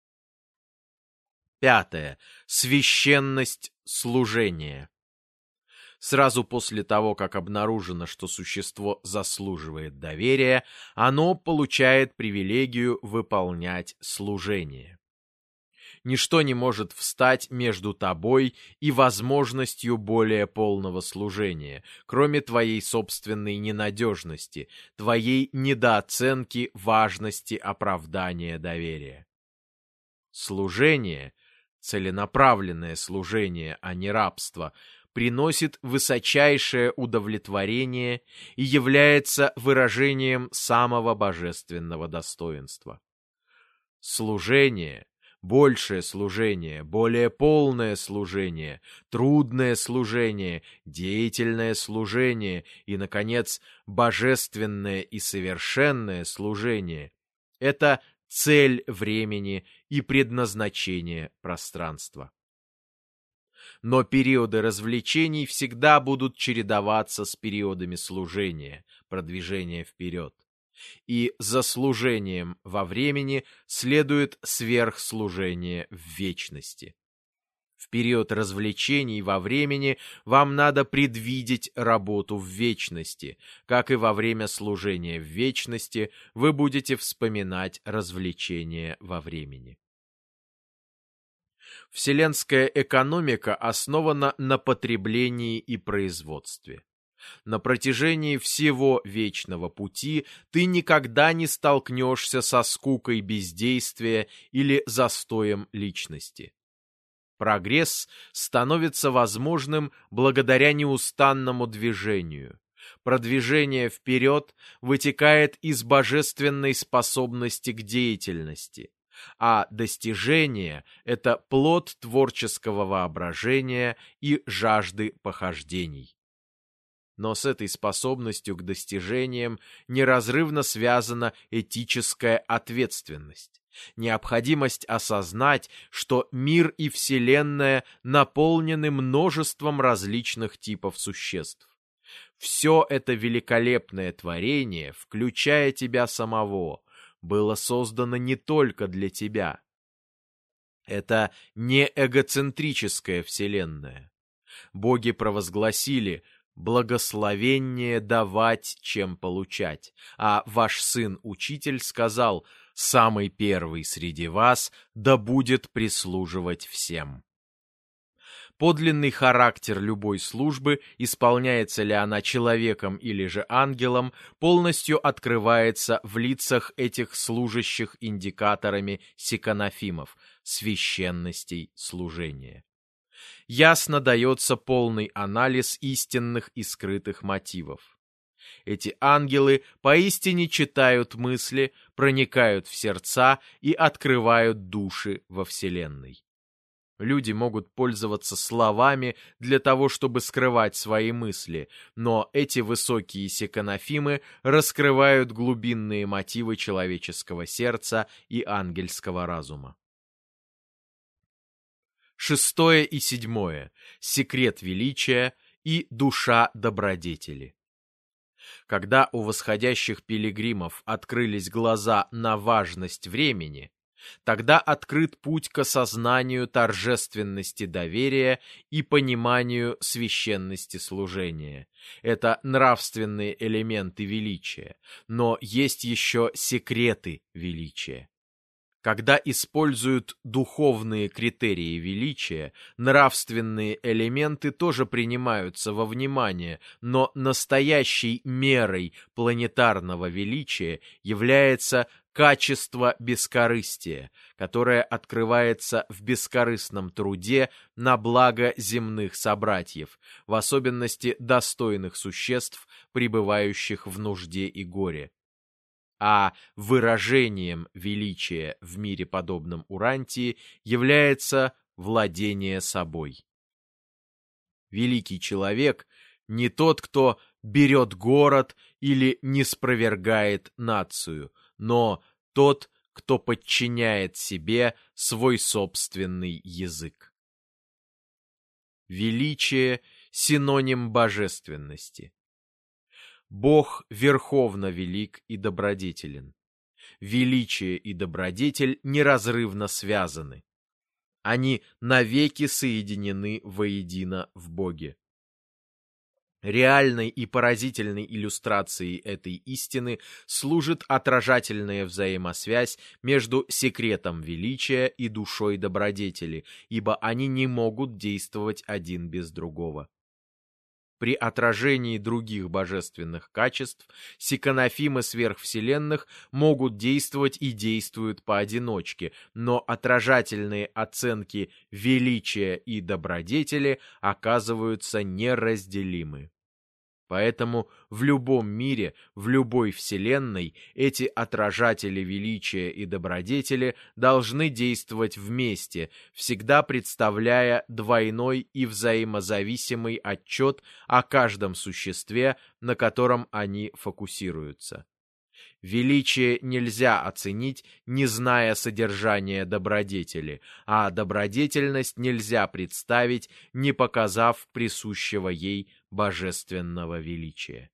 S1: 5. Священность служения. Сразу после того, как обнаружено, что существо заслуживает доверия, оно получает привилегию выполнять служение. Ничто не может встать между тобой и возможностью более полного служения, кроме твоей собственной ненадежности, твоей недооценки важности оправдания доверия. Служение, целенаправленное служение, а не рабство, приносит высочайшее удовлетворение и является выражением самого божественного достоинства. Служение, большее служение, более полное служение, трудное служение, деятельное служение и, наконец, божественное и совершенное служение – это цель времени и предназначение пространства. Но периоды развлечений всегда будут чередоваться с периодами служения, продвижения вперед. И за служением во времени следует сверхслужение в вечности. В период развлечений во времени вам надо предвидеть работу в вечности, как и во время служения в вечности вы будете вспоминать развлечения во времени. Вселенская экономика основана на потреблении и производстве. На протяжении всего вечного пути ты никогда не столкнешься со скукой бездействия или застоем личности. Прогресс становится возможным благодаря неустанному движению. Продвижение вперед вытекает из божественной способности к деятельности. а достижение — это плод творческого воображения и жажды похождений. Но с этой способностью к достижениям неразрывно связана этическая ответственность, необходимость осознать, что мир и Вселенная наполнены множеством различных типов существ. Все это великолепное творение, включая тебя самого, было создано не только для тебя. Это не эгоцентрическая Вселенная. Боги провозгласили: благословение давать, чем получать. А ваш сын-учитель сказал: самый первый среди вас да будет прислуживать всем. Подлинный характер любой службы, исполняется ли она человеком или же ангелом, полностью открывается в лицах этих служащих индикаторами сиконофимов, священностей служения. Ясно дается полный анализ истинных и скрытых мотивов. Эти ангелы поистине читают мысли, проникают в сердца и открывают души во Вселенной. Люди могут пользоваться словами для того, чтобы скрывать свои мысли, но эти высокие сиконофимы раскрывают глубинные мотивы человеческого сердца и ангельского разума. 6 и 7. Секрет величия и душа добродетели. Когда у восходящих пилигримов открылись глаза на важность времени, тогда открыт путь к осознанию торжественности доверия и пониманию священности служения. Это нравственные элементы величия, но есть еще секреты величия. Когда используют духовные критерии величия, нравственные элементы тоже принимаются во внимание, но настоящей мерой планетарного величия является качество бескорыстия, которое открывается в бескорыстном труде на благо земных собратьев, в особенности достойных существ, пребывающих в нужде и горе. А выражением величия в мире, подобном Урантии, является владение собой. Великий человек не тот, кто берет город или ниспровергает нацию, но тот, кто подчиняет себе свой собственный язык. Величие — синоним божественности. Бог верховно велик и добродетелен. Величие и добродетель неразрывно связаны. Они навеки соединены воедино в Боге. Реальной и поразительной иллюстрацией этой истины служит отражательная взаимосвязь между секретом величия и душой добродетели, ибо они не могут действовать один без другого. При отражении других божественных качеств сиконофимы сверхвселенных могут действовать и действуют поодиночке, но отражательные оценки величия и добродетели оказываются неразделимы. Поэтому в любом мире, в любой вселенной эти отражатели величия и добродетели должны действовать вместе, всегда представляя двойной и взаимозависимый отчет о каждом существе, на котором они фокусируются. Величие нельзя оценить, не зная содержания добродетели, а добродетельность нельзя представить, не показав присущего ей божественного величия.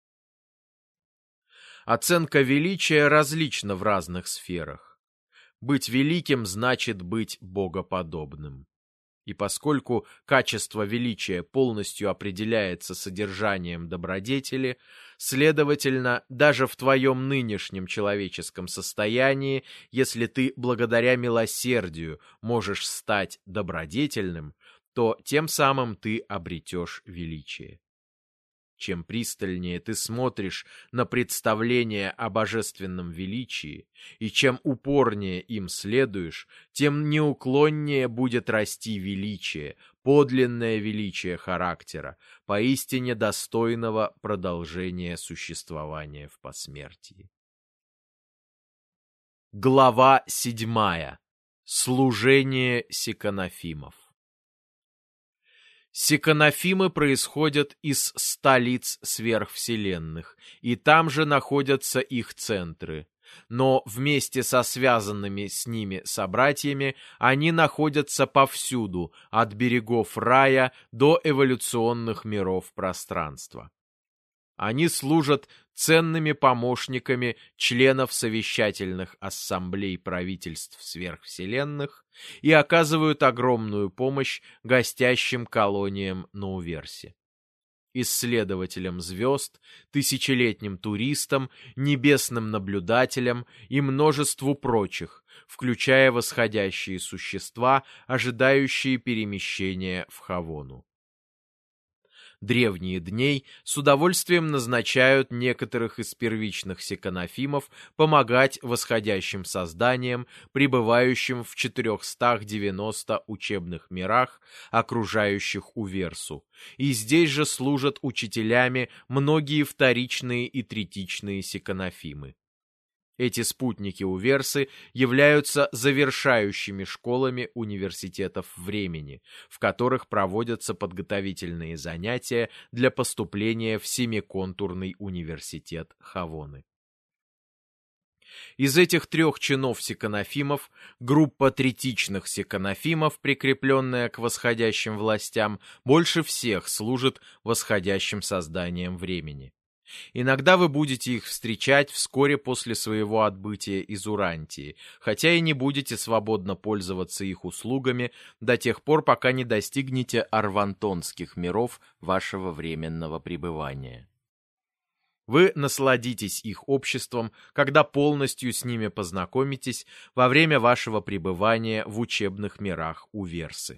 S1: Оценка величия различна в разных сферах. Быть великим значит быть богоподобным. И поскольку качество величия полностью определяется содержанием добродетели, следовательно, даже в твоем нынешнем человеческом состоянии, если ты благодаря милосердию можешь стать добродетельным, то тем самым ты обретешь величие. Чем пристальнее ты смотришь на представление о божественном величии, и чем упорнее им следуешь, тем неуклоннее будет расти величие, подлинное величие характера, поистине достойного продолжения существования в посмертии. Глава 7. Служение сиконофимов. Сиконофимы происходят из столиц сверхвселенных, и там же находятся их центры. Но вместе со связанными с ними собратьями они находятся повсюду, от берегов рая до эволюционных миров пространства. Они служат ценными помощниками членов совещательных ассамблей правительств сверхвселенных и оказывают огромную помощь гостящим колониям на Уверсе. Исследователям звезд, тысячелетним туристам, небесным наблюдателям и множеству прочих, включая восходящие существа, ожидающие перемещения в Хавону. Древние дней с удовольствием назначают некоторых из первичных сиконофимов помогать восходящим созданиям, пребывающим в 490 учебных мирах, окружающих Уверсу, и здесь же служат учителями многие вторичные и третичные сиконофимы. Эти спутники Уверсы являются завершающими школами университетов времени, в которых проводятся подготовительные занятия для поступления в семиконтурный университет Хавоны. Из этих трех чинов сиконофимов группа третичных сиконофимов, прикрепленная к восходящим властям, больше всех служит восходящим созданиям времени. Иногда вы будете их встречать вскоре после своего отбытия из Урантии, хотя и не будете свободно пользоваться их услугами до тех пор, пока не достигнете арвантонских миров вашего временного пребывания. Вы насладитесь их обществом, когда полностью с ними познакомитесь во время вашего пребывания в учебных мирах Уверсы.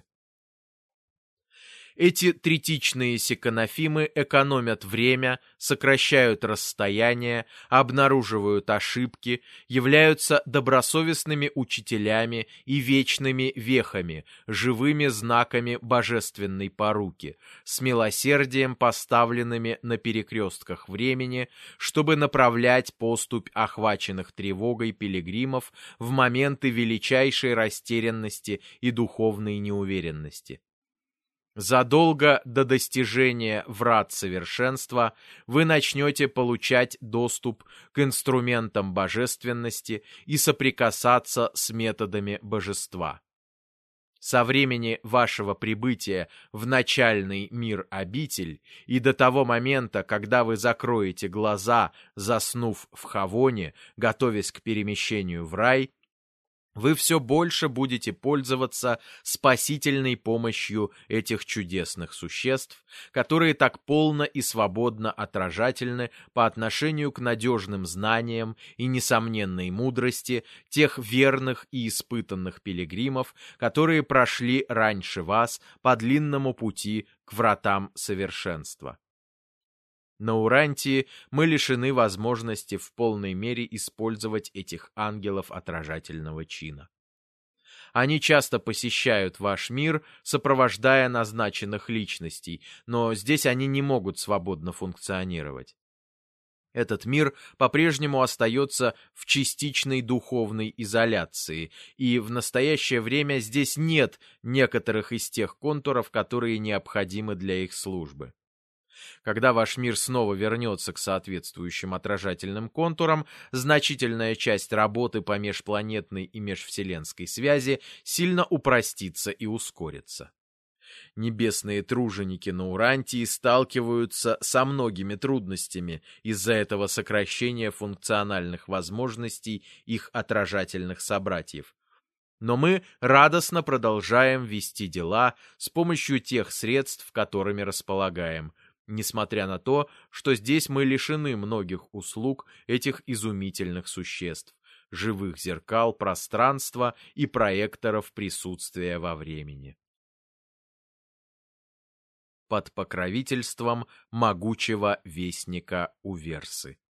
S1: Эти третичные сиконофимы экономят время, сокращают расстояния, обнаруживают ошибки, являются добросовестными учителями и вечными вехами, живыми знаками божественной поруки, с милосердием поставленными на перекрестках времени, чтобы направлять поступь охваченных тревогой пилигримов в моменты величайшей растерянности и духовной неуверенности. Задолго до достижения врат совершенства вы начнете получать доступ к инструментам божественности и соприкасаться с методами божества. Со времени вашего прибытия в начальный мир-обитель и до того момента, когда вы закроете глаза, заснув в Хавоне, готовясь к перемещению в рай, вы все больше будете пользоваться спасительной помощью этих чудесных существ, которые так полно и свободно отражательны по отношению к надежным знаниям и несомненной мудрости тех верных и испытанных пилигримов, которые прошли раньше вас по длинному пути к вратам совершенства. На Урантии мы лишены возможности в полной мере использовать этих ангелов отражательного чина. Они часто посещают ваш мир, сопровождая назначенных личностей, но здесь они не могут свободно функционировать. Этот мир по-прежнему остается в частичной духовной изоляции, и в настоящее время здесь нет некоторых из тех контуров, которые необходимы для их службы. Когда ваш мир снова вернется к соответствующим отражательным контурам, значительная часть работы по межпланетной и межвселенской связи сильно упростится и ускорится. Небесные труженики на Урантии сталкиваются со многими трудностями из-за этого сокращения функциональных возможностей их отражательных собратьев. Но мы радостно продолжаем вести дела с помощью тех средств, которыми располагаем, несмотря на то, что здесь мы лишены многих услуг этих изумительных существ, живых зеркал пространства и проекторов присутствия во времени. Под покровительством могучего вестника Уверсы.